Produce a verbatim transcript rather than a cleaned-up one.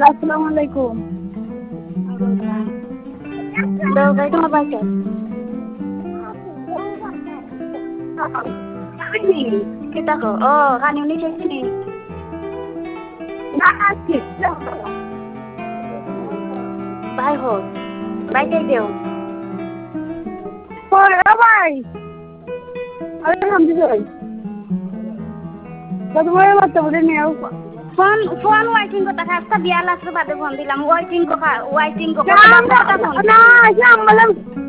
আসসালামু আলাইকুম দাও ভাই তোমার বাচ্চা kita ko oh kan ini di sini না আজকে bye ho bye take deo ওরে ভাই আরে নাম দিছো ভাই কত বড় বাচ্চা বলে নিও ফোন ফোন ওয়াইটিং কথা খাস্তা বিয়া লাস্ট বাদে ফোন দিলাম ওয়াইটিং কথা ওয়াইটিং কথা না না